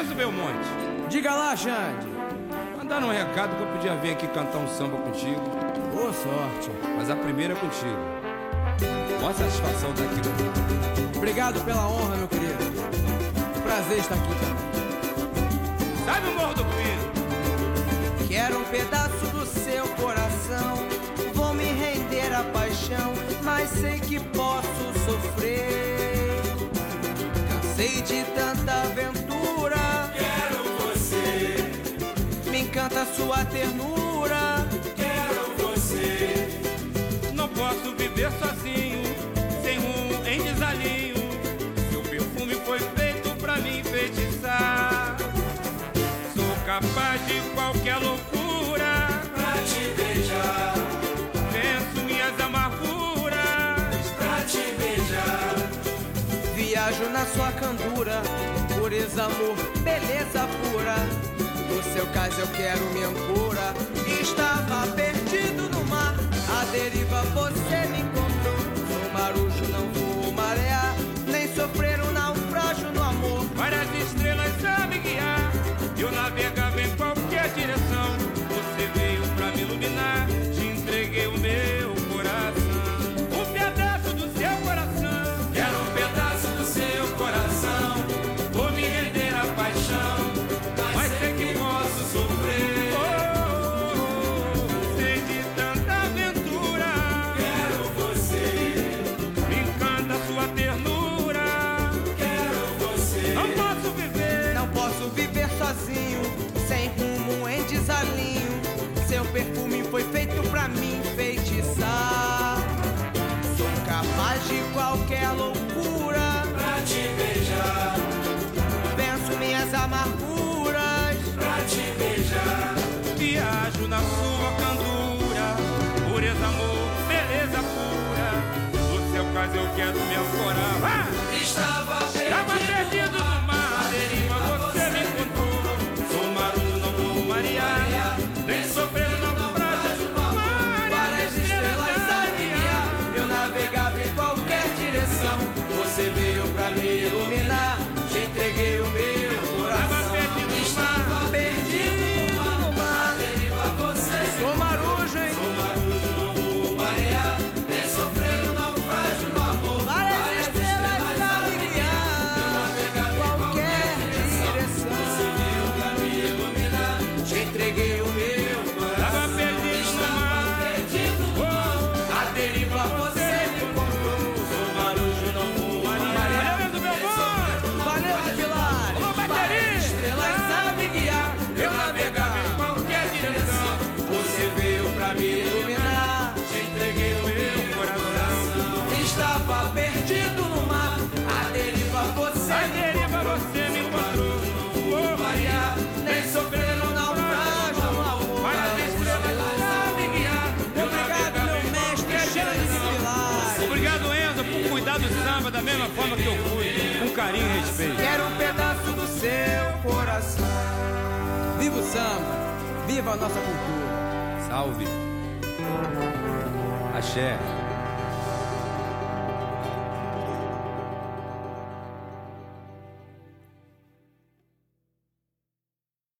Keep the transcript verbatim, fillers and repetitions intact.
Enzo Belmonte. Diga lá, Xande. Mandaram um recado que eu podia vir aqui cantar um samba contigo. Boa sorte. Mas a primeira é contigo. Boa satisfação estar aqui comigo. Obrigado pela honra, meu querido. Prazer estar aqui também. Sabe o Morro do Pinto? Quero um pedaço do seu coração. Vou me render à paixão, mas sei que posso sofrer. Cansei de tanta aventura. Quero você. Me encanta sua ternura. Quero você. Não posso viver sozinho, sem rumo em desalinho. Seu perfume foi feito pra me enfeitiçar. Sou capaz de qualquer loucura Pra te beijar. Venço minhas amarguras Pra te beijar. Viajo na sua candura. Pureza, amor, beleza pura. No seu caso eu quero minha ancora. Estava perdido no mar, à deriva você me encontrou. Sou marujo, não vou marear, nem sofrer um naufrágio no amor. Várias estrelas a me guiar. Eu navegava em qualquer direção. Você veio pra me iluminar. Te entreguei o meu coração. Um pedaço do seu coração. Quero um pedaço do seu coração. Vou me render à paixão, mas sei que posso sofrer. Oh, oh, oh, sei de tanta aventura. Quero você. Me encanta sua ternura. Quero você. Não posso viver. Não posso viver sozinho, sem rumo em desalinho. Seu perfume foi feito pra me enfeitiçar. Sou capaz de qualquer loucura. Pra te beijar. Venço minhas amarguras. Pra te beijar. Viajo na sua candura. Pureza, amor, beleza pura. No seu caso eu quero me ancorar. Ah! Estava Tava perdido no mar, à deriva você me encontrou. Sou marujo, não vou marear, nem sofrer no naufrágio no mar. várias estrelas a me guiar. Eu navegava em qualquer direção. Você veio pra me iluminar. Te entreguei o meu Tava coração. perdido no Estava mar, perdido no mar. Deriva você. Sou marujo, hein? Sou marujo, não vou marear, nem sofrer no naufrágio no amor. Várias estrelas a me guiar. Navegava em Qualquer Você direção. veio pra me iluminar. Te entreguei o meu coração. tava perdido no Estava mar. perdido no mar. A deriva você me encontrou. Sou marujo, não vou marear. Valeu, Enzo Belmonte! Valeu, Pilar. Alô, Várias bateria! estrelas a me guiar. Eu navegava em qualquer direção. Você veio pra me iluminar. Te entreguei o meu coração. Estava perdido no mar. A deriva você A me deriva você me encontrou. vou variar. Nem sofrer no naufrágio no amor. Várias estrelas a me guiar. Eu Obrigado, navegava meu em mestre qualquer Xande direção. Pilar. Obrigado, Enzo, por cuidar do samba da mesma forma que eu cuido, com carinho e respeito. Quero um pedaço do seu coração. Viva o samba. Viva a nossa cultura. Salve. Axé.